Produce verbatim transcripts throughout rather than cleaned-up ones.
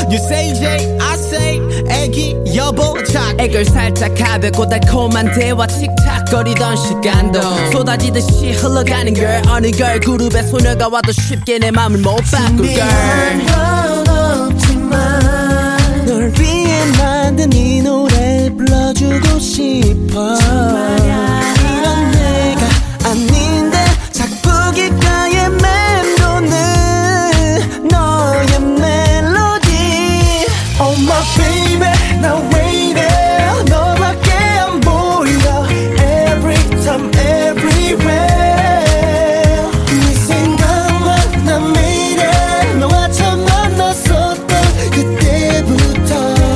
You say J, I say 애기 여보 착 애걸 살짝 가볍고 달콤한 대화 틱탁거리던 시간도 쏟아지듯이 흘러가는 걸 어느 걸 그룹의 소녀가 와도 쉽게 내 맘을 못 바꿀 걸 널 위해 만든 이 노래 불러주고 싶어 이런 내가 아닌데 자꾸 귓가에 맴도는 너의 멜로디 Oh my baby now wait 너밖에 안 보여 Every time everywhere 네 생각만 난 매일에 너와 처음 만났었던 그때부터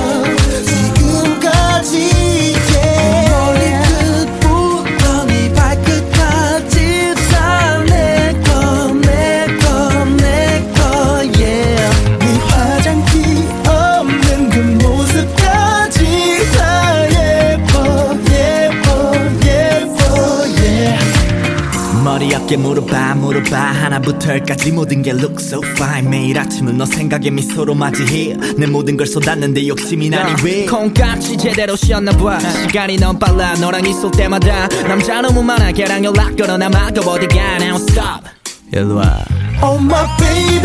지금까지 yeah. 머리끝부터 네 발끝까지 다 내꺼 내꺼 내꺼 yeah. 네 화장기 없는 그 모습까지 다 예뻐 예뻐 예뻐 yeah. 머리 어깨 물어봐 물어봐 하나부터 열까지 모든 게 look so fine 매일 아침은 너 생각에 미소로 맞이해 내 모든 걸 쏟았는데 욕심이 나니 왜 콩깍지 제대로 씌었나봐 시간이 너무 빨라 너랑 있을 때마다 남자 너무 많아 걔랑 연락 걸어 나 막어 어디가 now stop 일로와 Oh my baby